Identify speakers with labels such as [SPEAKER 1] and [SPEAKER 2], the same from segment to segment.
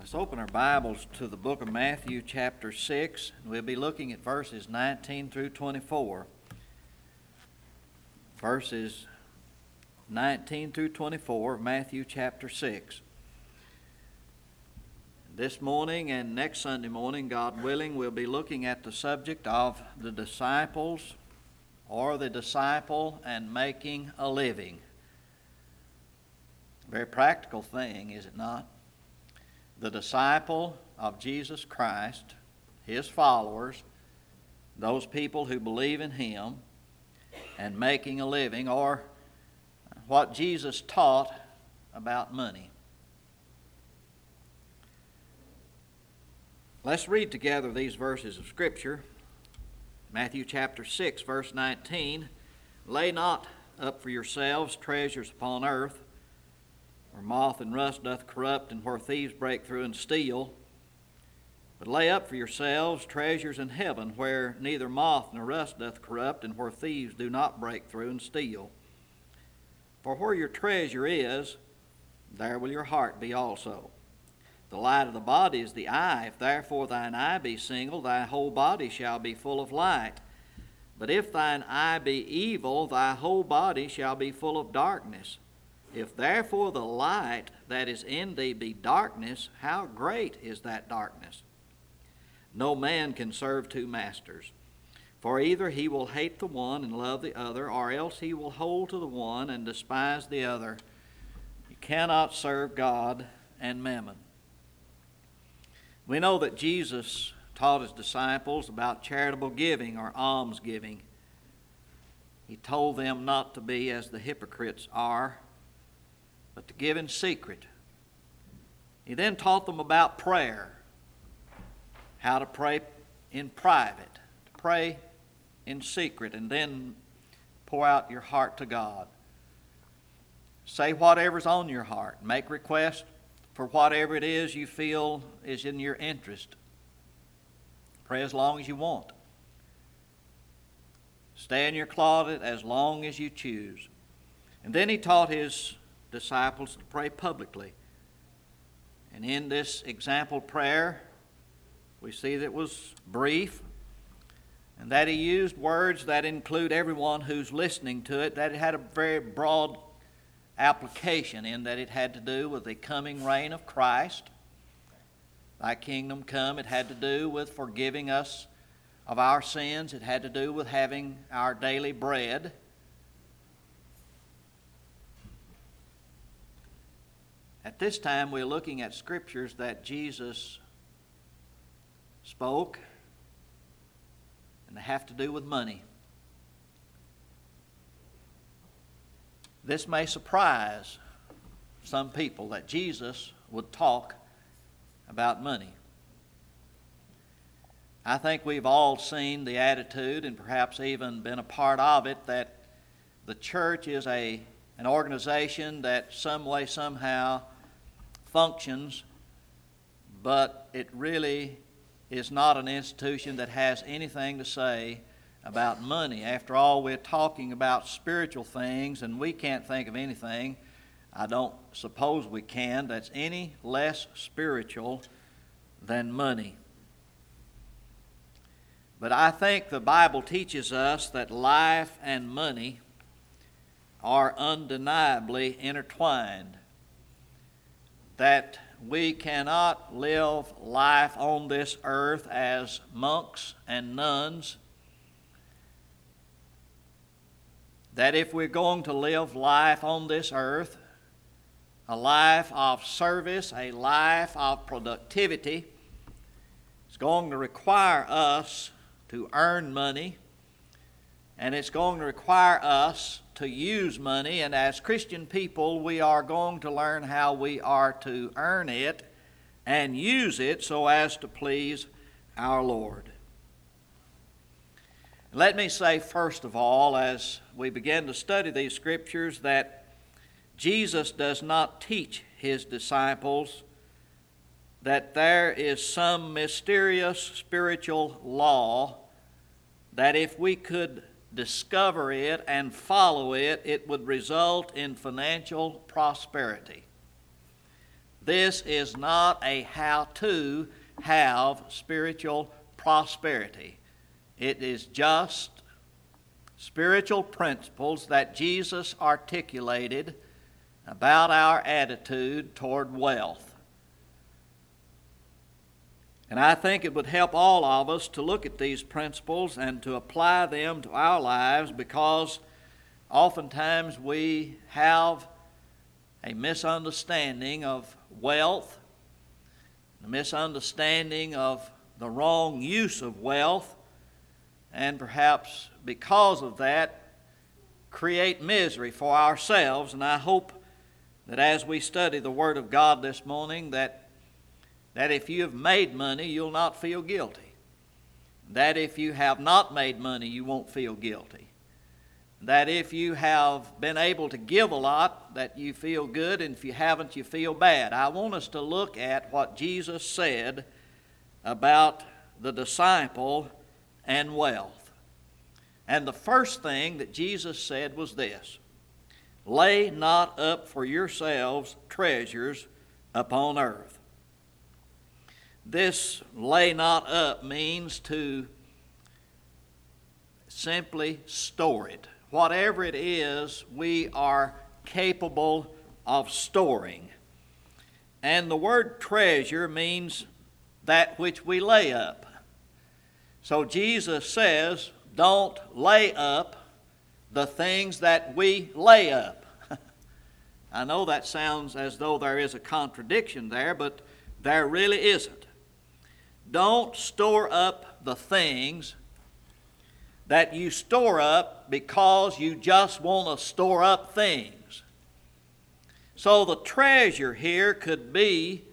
[SPEAKER 1] Let's open our Bibles to the book of Matthew chapter 6. We'll be looking at verses 19 through 24. Verses 19 through 24 of Matthew chapter 6. This morning and next Sunday morning, God willing, we'll be looking at the subject of the disciples or the disciple and making a living. Very practical thing, is it not? The disciple of Jesus Christ, His followers, those people who believe in Him, and making a living, or what Jesus taught about money. Let's read together these verses of Scripture. Matthew chapter 6, verse 19. Lay not up for yourselves treasures upon earth, where moth and rust doth corrupt, and where thieves break through and steal. But lay up for yourselves treasures in heaven, where neither moth nor rust doth corrupt, and where thieves do not break through and steal. For where your treasure is, there will your heart be also. The light of the body is the eye. If therefore thine eye be single, thy whole body shall be full of light. But if thine eye be evil, thy whole body shall be full of darkness. If therefore the light that is in thee be darkness, how great is that darkness? No man can serve two masters, for either he will hate the one and love the other, or else he will hold to the one and despise the other. You cannot serve God and mammon. We know that Jesus taught His disciples about charitable giving or almsgiving. He told them not to be as the hypocrites are, but to give in secret. He then taught them about prayer, how to pray in private, to pray in secret, and then pour out your heart to God. Say whatever's on your heart. Make requests for whatever it is you feel is in your interest. Pray as long as you want. Stay in your closet as long as you choose. And then He taught His disciples to pray publicly. And in this example prayer, we see that it was brief, and that He used words that include everyone who's listening to it, that it had a very broad application in that it had to do with the coming reign of Christ. Thy kingdom come. It had to do with forgiving us of our sins. It had to do with having our daily bread. At this time, we're looking at scriptures that Jesus spoke, and they have to do with money. This may surprise some people that Jesus would talk about money. I think we've all seen the attitude, and perhaps even been a part of it, that the church is an organization that some way, somehow functions, but it really is not an institution that has anything to say about money. After all, we're talking about spiritual things, and we can't think of anything, I don't suppose we can, that's any less spiritual than money. But I think the Bible teaches us that life and money are undeniably intertwined, that we cannot live life on this earth as monks and nuns, that if we're going to live life on this earth, a life of service, a life of productivity, it's going to require us to earn money, and it's going to require us to use money, and as Christian people, we are going to learn how we are to earn it and use it so as to please our Lord. Let me say first of all, as we begin to study these scriptures, that Jesus does not teach His disciples that there is some mysterious spiritual law that if we could discover it and follow it, it would result in financial prosperity. This is not a how to have spiritual prosperity. It is just spiritual principles that Jesus articulated about our attitude toward wealth. And I think it would help all of us to look at these principles and to apply them to our lives, because oftentimes we have a misunderstanding of wealth, a misunderstanding of the wrong use of wealth, and perhaps because of that create misery for ourselves. And I hope that as we study the Word of God this morning, that if you have made money, you'll not feel guilty. That if you have not made money, you won't feel guilty. That if you have been able to give a lot, that you feel good, and if you haven't, you feel bad. I want us to look at what Jesus said about the disciple and wealth. And the first thing that Jesus said was this: lay not up for yourselves treasures upon earth. This lay not up means to simply store it. Whatever it is, we are capable of storing. And the word treasure means that which we lay up. So Jesus says, don't lay up the things that we lay up. I know that sounds as though there is a contradiction there, but there really isn't. Don't store up the things that you store up because you just want to store up things. So the treasure here could be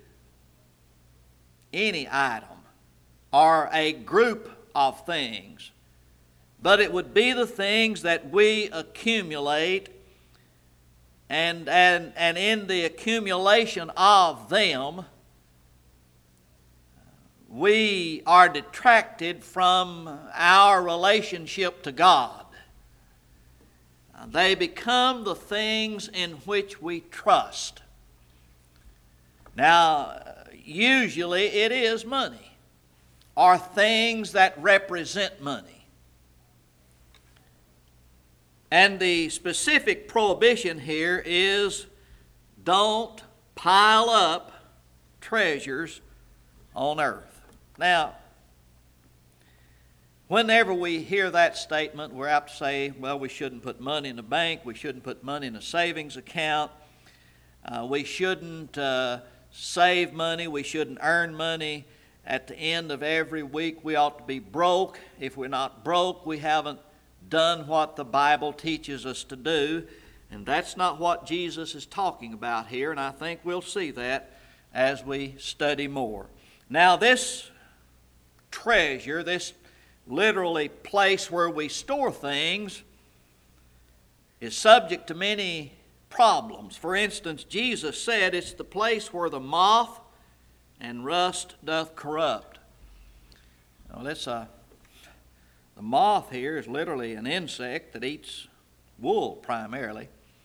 [SPEAKER 1] any item or a group of things, but it would be the things that we accumulate, and in the accumulation of them, we are detracted from our relationship to God. They become the things in which we trust. Now, usually it is money or things that represent money. And the specific prohibition here is don't pile up treasures on earth. Now, whenever we hear that statement, we're apt to say, well, we shouldn't put money in the bank, we shouldn't put money in a savings account, we shouldn't save money, we shouldn't earn money. At the end of every week, we ought to be broke. If we're not broke, we haven't done what the Bible teaches us to do. And that's not what Jesus is talking about here, and I think we'll see that as we study more. Now, this treasure, this literally place where we store things, is subject to many problems. For instance, Jesus said it's the place where the moth and rust doth corrupt. Now, the moth here is literally an insect that eats wool primarily.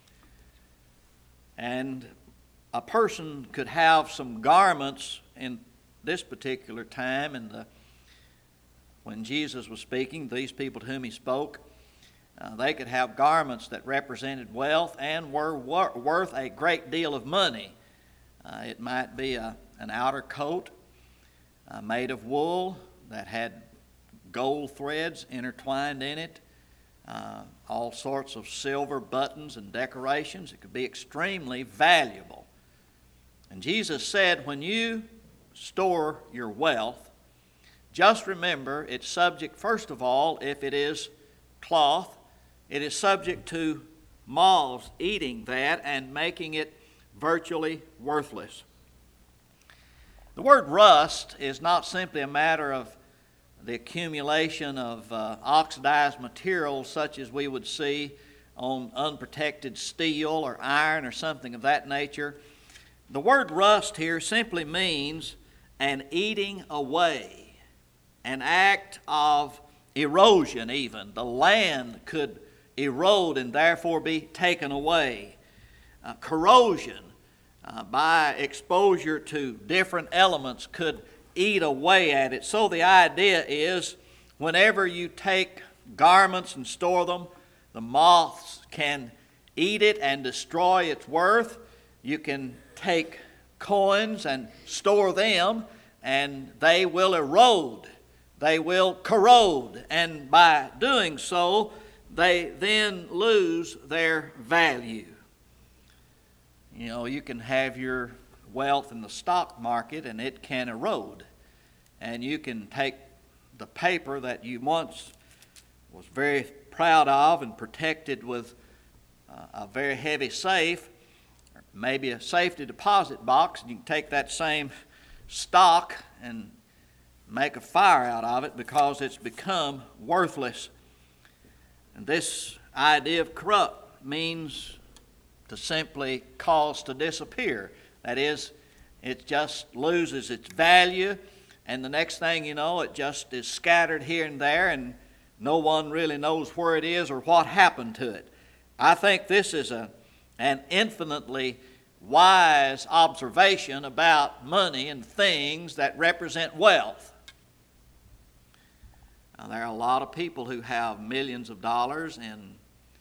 [SPEAKER 1] And a person could have some garments in this particular time, and when Jesus was speaking, these people to whom he spoke, they could have garments that represented wealth and were worth a great deal of money. It might be an outer coat made of wool that had gold threads intertwined in it, all sorts of silver buttons and decorations. It could be extremely valuable. And Jesus said, when you store your wealth, just remember it's subject, first of all, if it is cloth, it is subject to moths eating that and making it virtually worthless. The word rust is not simply a matter of the accumulation of oxidized materials such as we would see on unprotected steel or iron or something of that nature. The word rust here simply means an eating away, an act of erosion even. The land could erode and therefore be taken away. Corrosion. by exposure to different elements, could eat away at it. So the idea is, whenever you take garments and store them, the moths can eat it and destroy its worth. You can take coins and store them, and they will erode. They will corrode, and by doing so, they then lose their value. You know, you can have your wealth in the stock market and it can erode. And you can take the paper that you once was very proud of and protected with a very heavy safe, or maybe a safety deposit box, and you can take that same stock and make a fire out of it because it's become worthless. And this idea of corrupt means to simply cause to disappear. That is, it just loses its value, and the next thing you know, it just is scattered here and there, and no one really knows where it is or what happened to it. I think this is an infinitely wise observation about money and things that represent wealth. Now, there are a lot of people who have millions of dollars in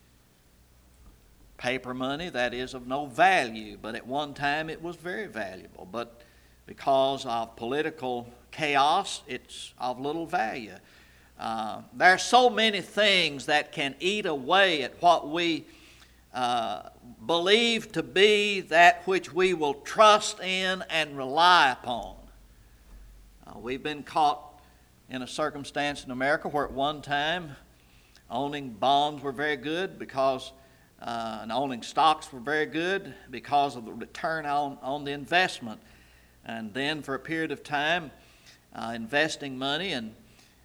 [SPEAKER 1] paper money that is of no value, but at one time it was very valuable. But because of political chaos, it's of little value. There are so many things that can eat away at what we believe to be that which we will trust in and rely upon. We've been caught in a circumstance in America where at one time owning bonds were very good because and owning stocks were very good because of the return on the investment. And then for a period of time, investing money and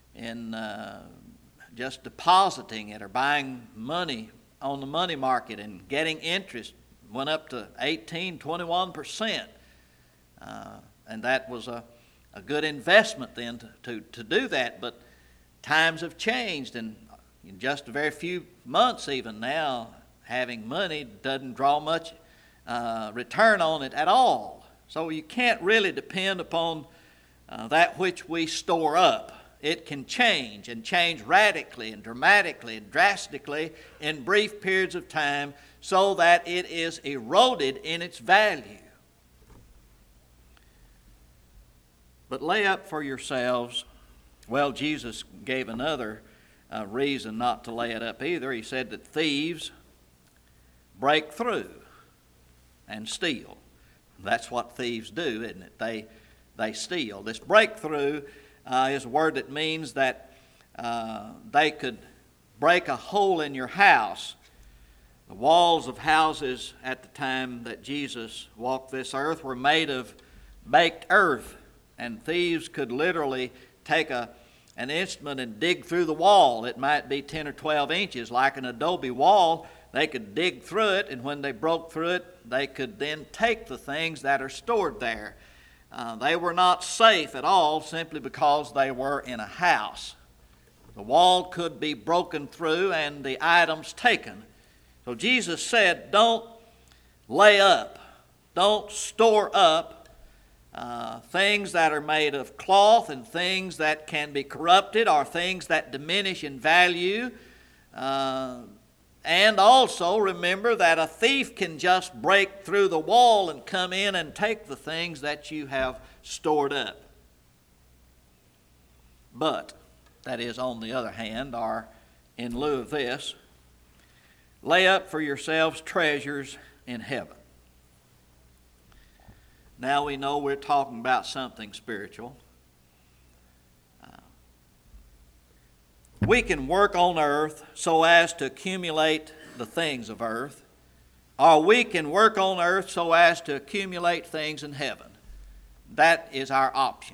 [SPEAKER 1] just depositing it or buying money on the money market and getting interest went up to 18-21%. And that was a good investment then to do that. But times have changed, and in just a very few months even now, having money doesn't draw much return on it at all. So you can't really depend upon that which we store up. It can change, and change radically and dramatically and drastically in brief periods of time so that it is eroded in its value. But lay up for yourselves, well, Jesus gave another reason not to lay it up either. He said that thieves break through and steal. That's what thieves do, isn't it? They steal. This breakthrough is a word that means that they could break a hole in your house. The walls of houses at the time that Jesus walked this earth were made of baked earth, and thieves could literally take an instrument and dig through the wall. It might be 10 or 12 inches, like an adobe wall. They could dig through it, and when they broke through it, they could then take the things that are stored there. They were not safe at all simply because they were in a house. The wall could be broken through and the items taken. So Jesus said, don't lay up, don't store up things that are made of cloth and things that can be corrupted or things that diminish in value. And also remember that a thief can just break through the wall and come in and take the things that you have stored up. But, that is on the other hand, or in lieu of this, lay up for yourselves treasures in heaven. Now we know we're talking about something spiritual. We can work on earth so as to accumulate the things of earth, or we can work on earth so as to accumulate things in heaven. That is our option.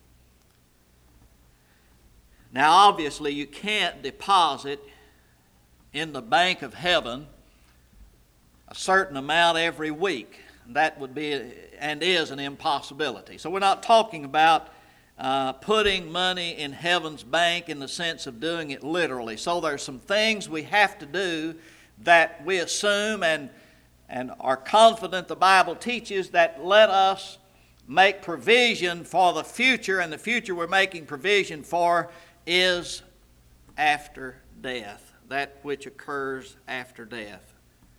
[SPEAKER 1] Now, obviously, you can't deposit in the bank of heaven a certain amount every week. That would be and is an impossibility. So we're not talking about putting money in heaven's bank in the sense of doing it literally. So there's some things we have to do that we assume and and are confident the Bible teaches that let us make provision for the future, and the future we're making provision for is after death, that which occurs after death.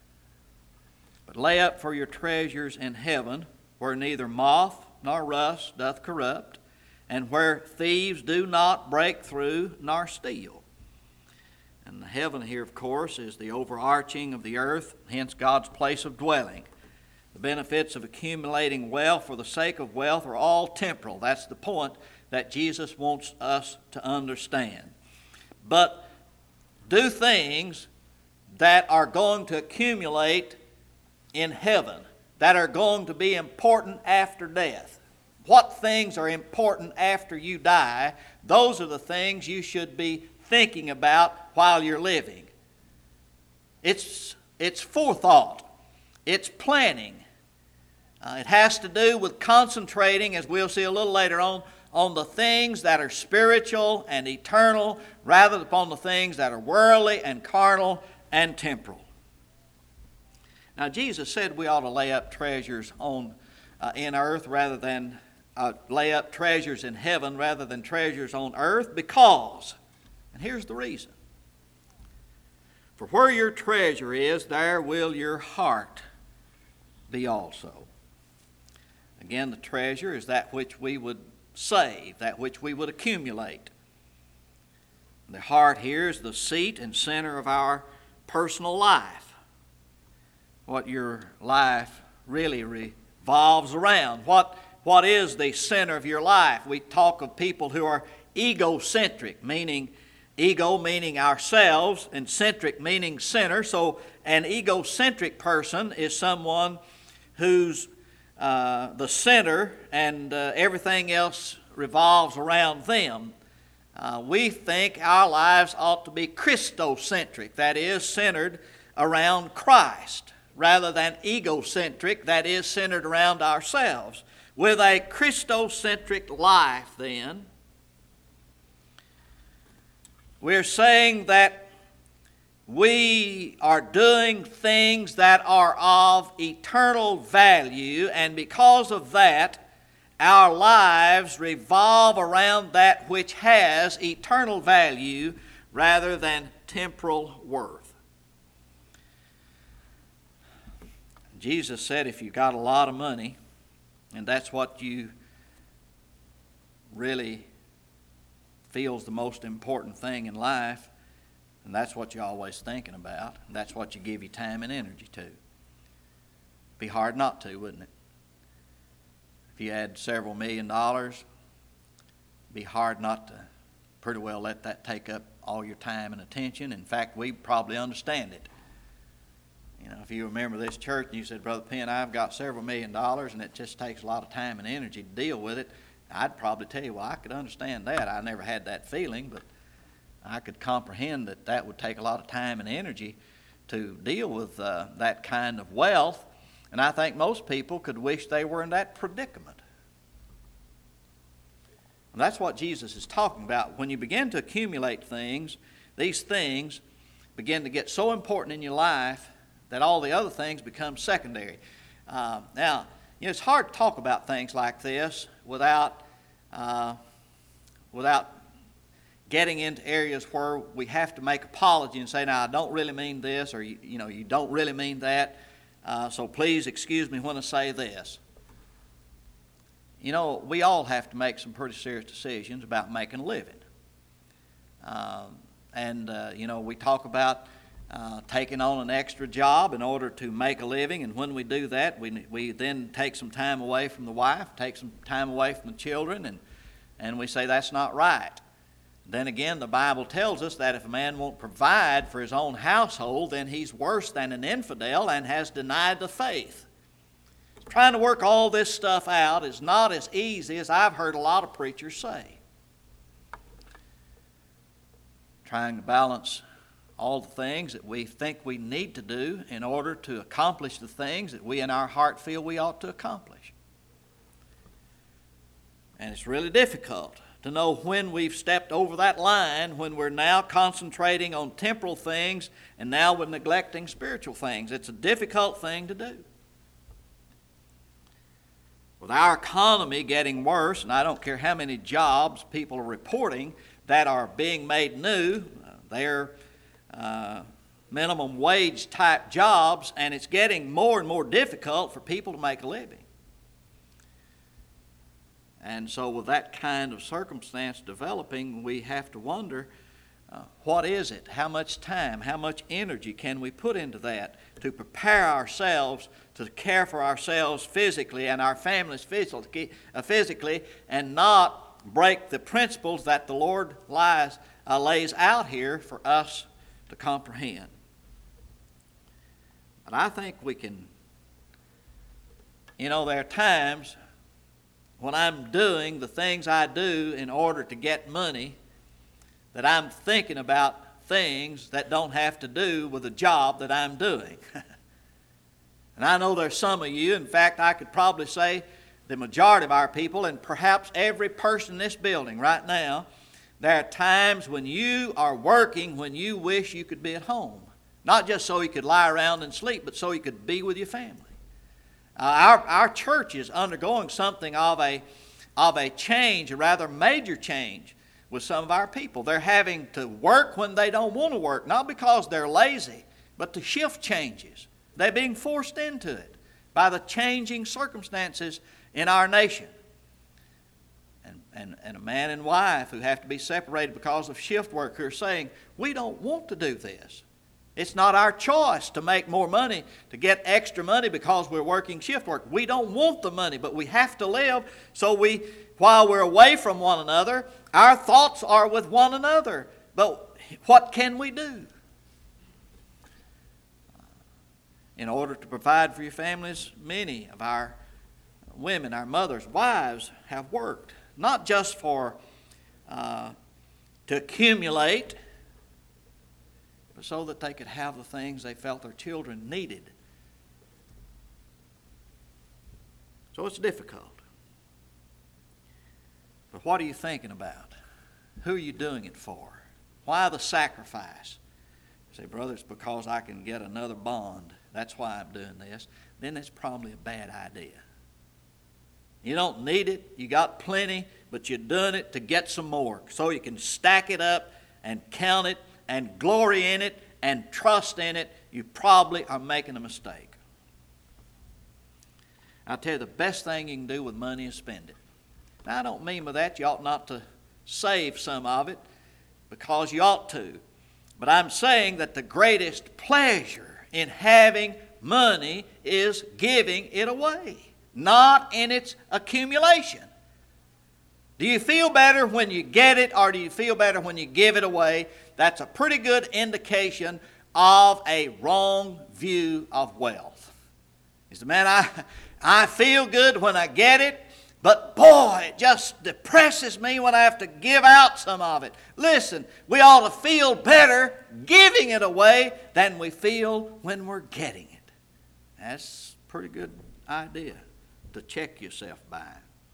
[SPEAKER 1] But lay up for your treasures in heaven, where neither moth nor rust doth corrupt, and where thieves do not break through nor steal. And the heaven here, of course, is the overarching of the earth, hence God's place of dwelling. The benefits of accumulating wealth for the sake of wealth are all temporal. That's the point that Jesus wants us to understand. But do things that are going to accumulate in heaven, that are going to be important after death. What things are important after you die? Those are the things you should be thinking about while you're living. It's forethought. It's planning. It has to do with concentrating, as we'll see a little later on the things that are spiritual and eternal rather than upon the things that are worldly and carnal and temporal. Now, Jesus said we ought to lay up treasures in earth rather than lay up treasures in heaven rather than treasures on earth because, and here's the reason, for where your treasure is, there will your heart be also. Again, the treasure is that which we would save, that which we would accumulate. The heart here is the seat and center of our personal life. What your life really revolves around. What is the center of your life? We talk of people who are egocentric, meaning ego meaning ourselves, and centric meaning center. So an egocentric person is someone who's the center and everything else revolves around them. We think our lives ought to be Christocentric, that is, centered around Christ, rather than egocentric, that is, centered around ourselves. With a Christocentric life, then, we're saying that we are doing things that are of eternal value, and because of that, our lives revolve around that which has eternal value rather than temporal worth. Jesus said if you got a lot of money, and that's what you really feel is the most important thing in life, and that's what you're always thinking about, and that's what you give your time and energy to. Be hard not to, wouldn't it? If you had several $1 million, it'd be hard not to pretty well let that take up all your time and attention. In fact, we probably understand it. You know, if you remember this church and you said, Brother Penn, I've got several $1 million and it just takes a lot of time and energy to deal with it, I'd probably tell you, well, I could understand that. I never had that feeling, but I could comprehend that that would take a lot of time and energy to deal with that kind of wealth. And I think most people could wish they were in that predicament. And that's what Jesus is talking about. When you begin to accumulate things, these things begin to get so important in your life that all the other things become secondary. Now, you know, it's hard to talk about things like this without getting into areas where we have to make apology and say, now, I don't really mean this, or, you don't really mean that, so please excuse me when I say this. You know, we all have to make some pretty serious decisions about making a living. We talk about taking on an extra job in order to make a living, and when we do that, we then take some time away from the wife, take some time away from the children, and we say that's not right. Then again, the Bible tells us that if a man won't provide for his own household, then he's worse than an infidel and has denied the faith. Trying to work all this stuff out is not as easy as I've heard a lot of preachers say. Trying to balance all the things that we think we need to do in order to accomplish the things that we in our heart feel we ought to accomplish. And it's really difficult to know when we've stepped over that line, when we're now concentrating on temporal things and now we're neglecting spiritual things. It's a difficult thing to do. With our economy getting worse, and I don't care how many jobs people are reporting that are being made new, they're minimum wage type jobs, and it's getting more and more difficult for people to make a living. And so with that kind of circumstance developing, we have to wonder, what is it? How much time, how much energy can we put into that to prepare ourselves to care for ourselves physically and our families physically, and not break the principles that the Lord lays out here for us to comprehend. But I think we can, there are times when I'm doing the things I do in order to get money, that I'm thinking about things that don't have to do with the job that I'm doing. And I know there's some of you, in fact, I could probably say the majority of our people, and perhaps every person in this building right now, there are times when you are working when you wish you could be at home. Not just so you could lie around and sleep, but so you could be with your family. Our church is undergoing something of a change, a rather major change with some of our people. They're having to work when they don't want to work, not because they're lazy, but the shift changes. They're being forced into it by the changing circumstances in our nation. And a man and wife who have to be separated because of shift work who are saying, we don't want to do this. It's not our choice to make more money, to get extra money because we're working shift work. We don't want the money, but we have to live. So while we're away from one another, our thoughts are with one another. But what can we do? In order to provide for your families, many of our women, our mothers, wives have worked, not just to accumulate, but so that they could have the things they felt their children needed. So it's difficult. But what are you thinking about? Who are you doing it for? Why the sacrifice? You say, brother, it's because I can get another bond. That's why I'm doing this. Then it's probably a bad idea. You don't need it. You got plenty, but you're doing it to get some more so you can stack it up and count it and glory in it and trust in it. You probably are making a mistake. I'll tell you, the best thing you can do with money is spend it. Now, I don't mean by that you ought not to save some of it, because you ought to. But I'm saying that the greatest pleasure in having money is giving it away, not in its accumulation. Do you feel better when you get it, or do you feel better when you give it away? That's a pretty good indication of a wrong view of wealth. He said, man, I feel good when I get it, but boy, it just depresses me when I have to give out some of it. Listen, we ought to feel better giving it away than we feel when we're getting it. That's a pretty good idea to check yourself by.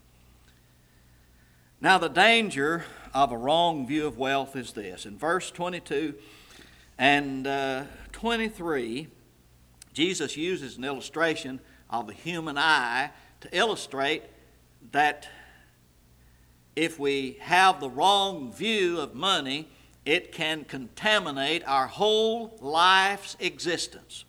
[SPEAKER 1] Now, the danger of a wrong view of wealth is this. In verse 22 and 23, Jesus uses an illustration of the human eye to illustrate that if we have the wrong view of money, it can contaminate our whole life's existence.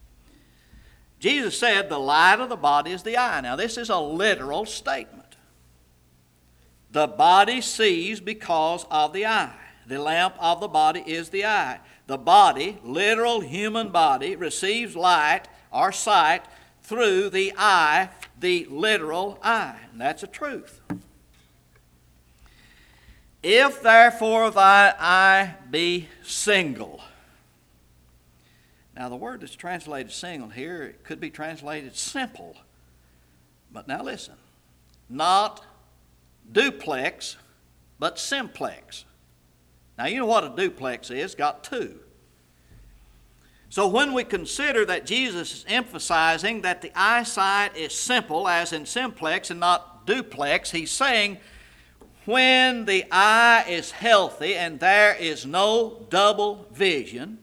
[SPEAKER 1] Jesus said the light of the body is the eye. Now, this is a literal statement. The body sees because of the eye. The lamp of the body is the eye. The body, literal human body, receives light or sight through the eye, the literal eye. And that's a truth. If therefore thy eye be single. Now the word that's translated single here, it could be translated simple. But now listen, not duplex, but simplex. Now you know what a duplex is, got two. So when we consider that Jesus is emphasizing that the eyesight is simple, as in simplex and not duplex, he's saying when the eye is healthy and there is no double vision,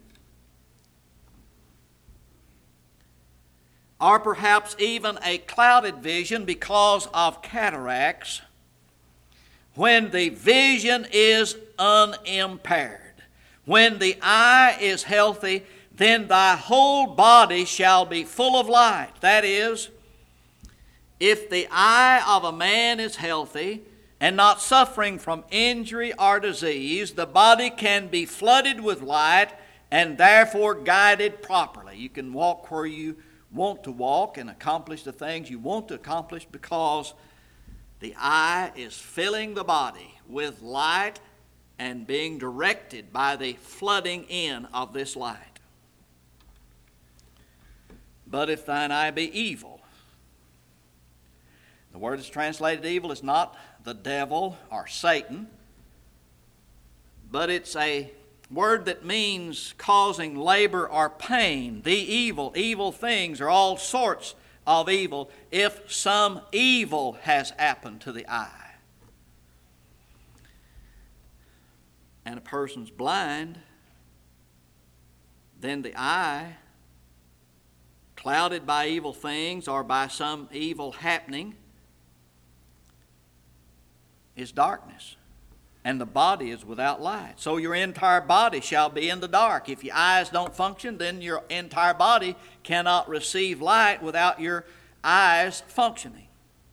[SPEAKER 1] or perhaps even a clouded vision because of cataracts, when the vision is unimpaired, when the eye is healthy, then thy whole body shall be full of light. That is, if the eye of a man is healthy and not suffering from injury or disease, the body can be flooded with light and therefore guided properly. You can walk where you want to walk and accomplish the things you want to accomplish because the eye is filling the body with light and being directed by the flooding in of this light. But if thine eye be evil, the word that's translated evil is not the devil or Satan, but it's a word that means causing labor or pain. The evil things are all sorts of evil if some evil has happened to the eye. And a person's blind, then the eye, clouded by evil things or by some evil happening, is darkness. And the body is without light. So your entire body shall be in the dark. If your eyes don't function, then your entire body cannot receive light without your eyes functioning.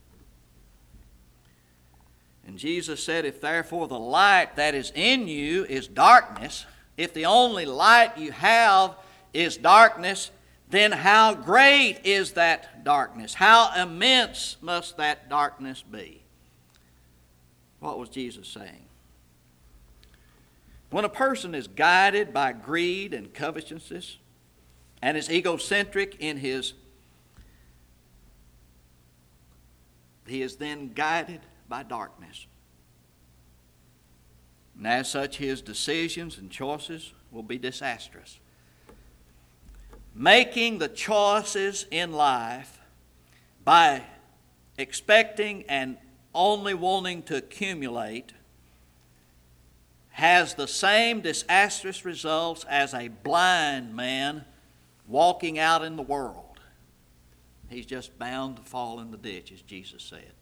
[SPEAKER 1] And Jesus said, if therefore the light that is in you is darkness, if the only light you have is darkness, then how great is that darkness? How immense must that darkness be? What was Jesus saying? When a person is guided by greed and covetousness and is egocentric in he is then guided by darkness. And as such, his decisions and choices will be disastrous. Making the choices in life by expecting and only wanting to accumulate has the same disastrous results as a blind man walking out in the world. He's just bound to fall in the ditch, as Jesus said.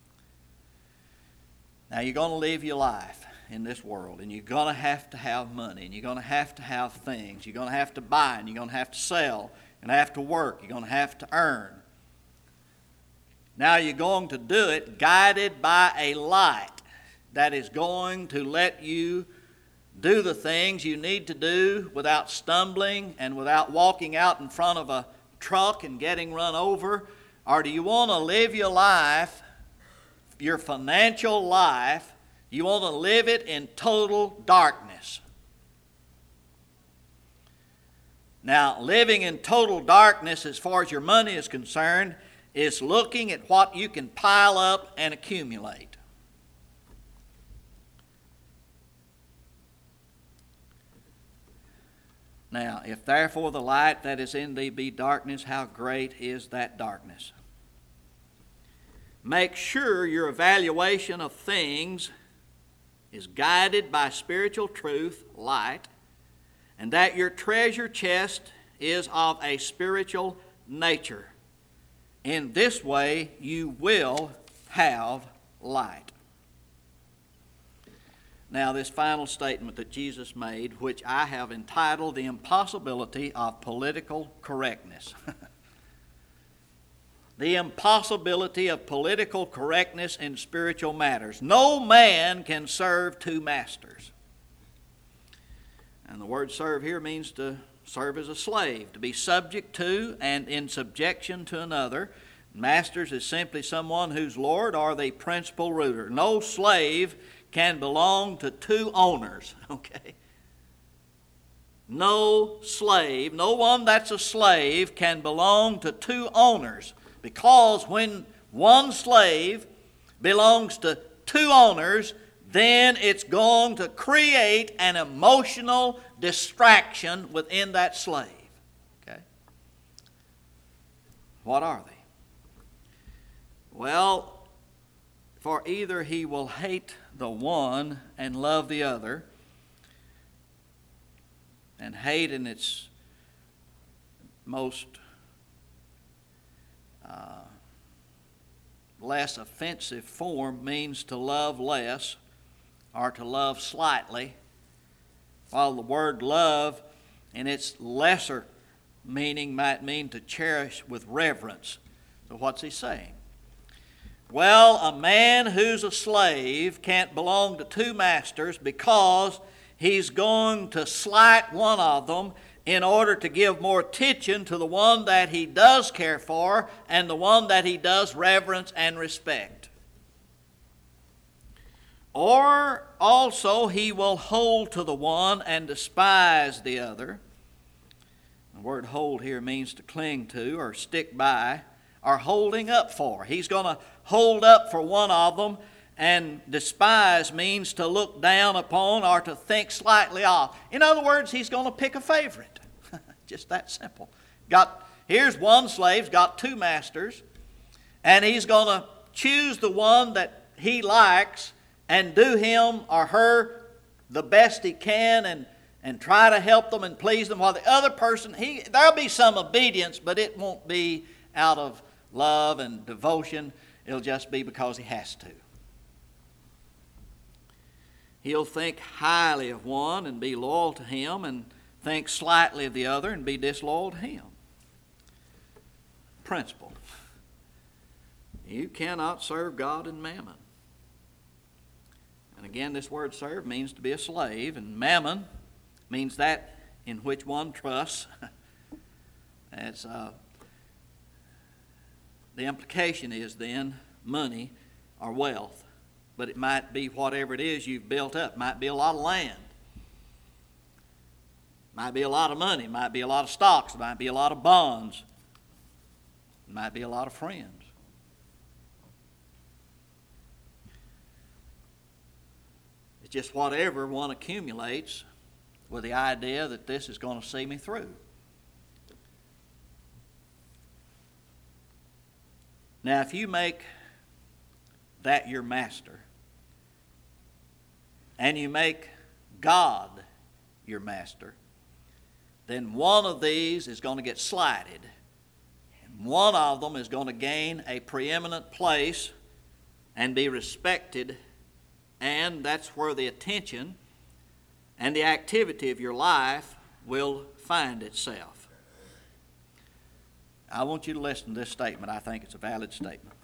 [SPEAKER 1] Now, you're going to live your life in this world, and you're going to have money, and you're going to have things. You're going to have to buy, and you're going to have to sell, and have to work. You're going to have to earn. Now, you're going to do it guided by a light that is going to let you do the things you need to do without stumbling and without walking out in front of a truck and getting run over? Or do you want to live your life, your financial life, you want to live it in total darkness? Now, living in total darkness as far as your money is concerned is looking at what you can pile up and accumulate. Now, if therefore the light that is in thee be darkness, how great is that darkness? Make sure your evaluation of things is guided by spiritual truth, light, and that your treasure chest is of a spiritual nature. In this way, you will have light. Now, this final statement that Jesus made, which I have entitled The Impossibility of Political Correctness. The impossibility of political correctness in spiritual matters. No man can serve two masters. And the word serve here means to serve as a slave, to be subject to and in subjection to another. Masters is simply someone who's Lord or the principal ruler. No slave can belong to two owners, okay? No slave, no one that's a slave can belong to two owners, because when one slave belongs to two owners, then it's going to create an emotional distraction within that slave, okay? What are they? Well, for either he will hate the one and love the other, and hate in its most less offensive form means to love less or to love slightly, while the word love in its lesser meaning might mean to cherish with reverence. So what's he saying? Well, a man who's a slave can't belong to two masters because he's going to slight one of them in order to give more attention to the one that he does care for and the one that he does reverence and respect. Or also he will hold to the one and despise the other. The word hold here means to cling to or stick by or holding up for. He's going to hold up for one of them, and despise means to look down upon or to think slightly of. In other words, he's going to pick a favorite. Just that simple. Here's one slave's got two masters, and he's going to choose the one that he likes and do him or her the best he can and try to help them and please them, while the other person, there'll be some obedience, but it won't be out of love and devotion. It'll just be because he has to. He'll think highly of one and be loyal to him, and think slightly of the other and be disloyal to him. Principle. You cannot serve God and mammon. And again, this word serve means to be a slave, and mammon means that in which one trusts. That's the implication is then money or wealth. But it might be whatever it is you've built up. It might be a lot of land. It might be a lot of money. It might be a lot of stocks. It might be a lot of bonds. It might be a lot of friends. It's just whatever one accumulates with the idea that this is going to see me through. Now, if you make that your master, and you make God your master, then one of these is going to get slighted. And one of them is going to gain a preeminent place and be respected, and that's where the attention and the activity of your life will find itself. I want you to listen to this statement. I think it's a valid statement.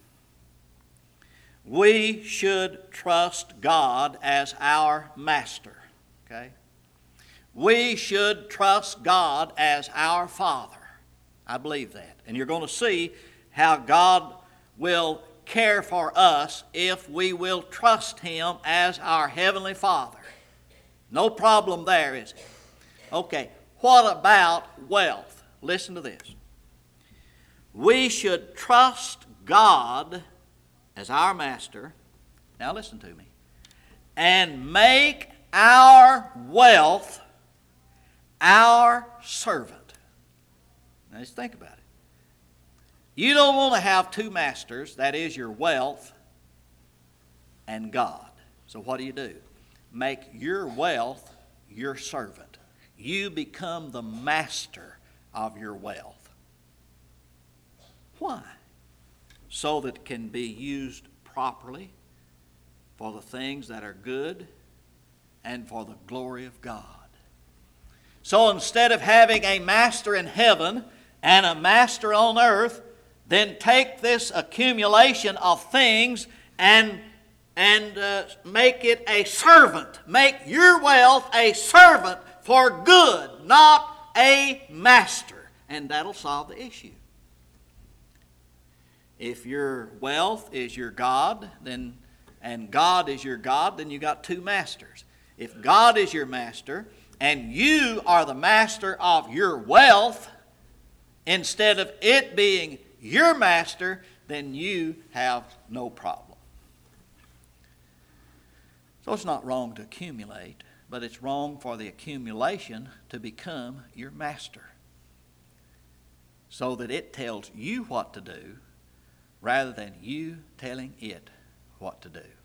[SPEAKER 1] We should trust God as our master. Okay? We should trust God as our Father. I believe that. And you're going to see how God will care for us if we will trust Him as our Heavenly Father. No problem there, is it? Okay, what about wealth? Listen to this. We should trust God as our master. Now listen to me. And make our wealth our servant. Now just think about it. You don't want to have two masters, that is your wealth and God. So what do? Make your wealth your servant. You become the master of your wealth. Why? So that it can be used properly for the things that are good and for the glory of God. So instead of having a master in heaven and a master on earth, then take this accumulation of things and make it a servant. Make your wealth a servant for good, not a master. And that'll solve the issue. If your wealth is your God, and God is your God, then you got two masters. If God is your master, and you are the master of your wealth, instead of it being your master, then you have no problem. So it's not wrong to accumulate, but it's wrong for the accumulation to become your master, so that it tells you what to do rather than you telling it what to do.